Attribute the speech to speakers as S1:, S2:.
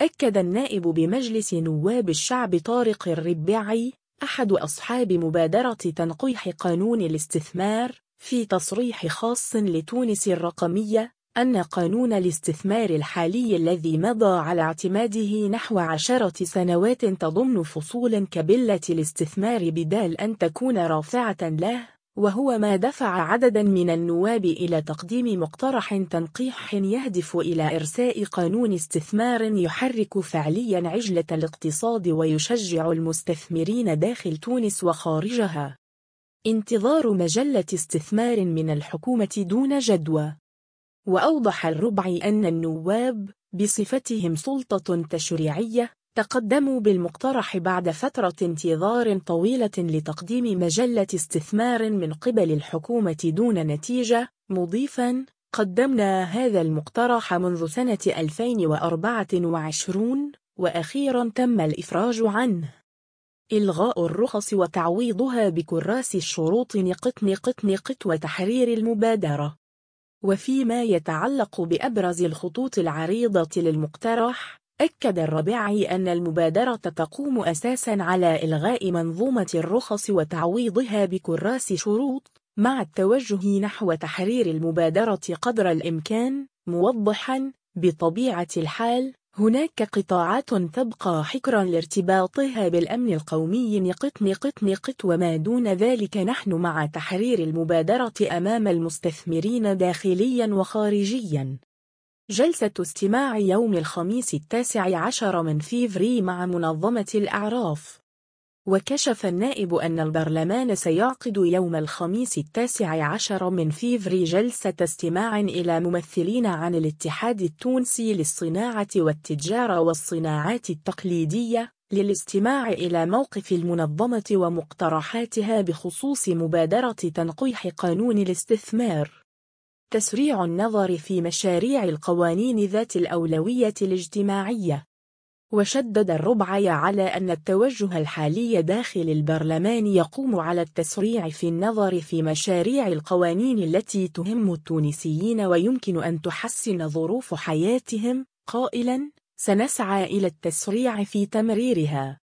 S1: أكد النائب بمجلس نواب الشعب طارق الربيعي أحد أصحاب مبادرة تنقيح قانون الاستثمار في تصريح خاص لتونس الرقمية أن قانون الاستثمار الحالي الذي مضى على اعتماده نحو 10 سنوات تضمن فصول كبلة الاستثمار بدال أن تكون رافعة له، وهو ما دفع عددا من النواب إلى تقديم مقترح تنقيح يهدف إلى إرساء قانون استثمار يحرك فعليا عجلة الاقتصاد ويشجع المستثمرين داخل تونس وخارجها. انتظار مجلة استثمار من الحكومة دون جدوى. وأوضح الربيعي أن النواب بصفتهم سلطة تشريعية تقدموا بالمقترح بعد فترة انتظار طويلة لتقديم مجلة استثمار من قبل الحكومة دون نتيجة، مضيفاً: قدمنا هذا المقترح منذ سنة 2024 وأخيراً تم الإفراج عنه. إلغاء الرخص وتعويضها بكراس الشروط وتحرير المبادرة. وفيما يتعلق بأبرز الخطوط العريضة للمقترح، أكد الربيعي أن المبادرة تقوم أساساً على إلغاء منظومة الرخص وتعويضها بكراس شروط، مع التوجه نحو تحرير المبادرة قدر الإمكان، موضحاً: بطبيعة الحال هناك قطاعات تبقى حكراً لارتباطها بالأمن القومي وما دون ذلك نحن مع تحرير المبادرة أمام المستثمرين داخلياً وخارجياً. جلسة استماع يوم الخميس 19 فبراير مع منظمة الأعراف. وكشف النائب أن البرلمان سيعقد يوم الخميس 19 فبراير جلسة استماع إلى ممثلين عن الاتحاد التونسي للصناعة والتجارة والصناعات التقليدية للاستماع إلى موقف المنظمة ومقترحاتها بخصوص مبادرة تنقيح قانون الاستثمار. تسريع النظر في مشاريع القوانين ذات الأولوية الاجتماعية. وشدد الربيعي على أن التوجه الحالي داخل البرلمان يقوم على التسريع في النظر في مشاريع القوانين التي تهم التونسيين ويمكن أن تحسن ظروف حياتهم، قائلاً: سنسعى إلى التسريع في تمريرها.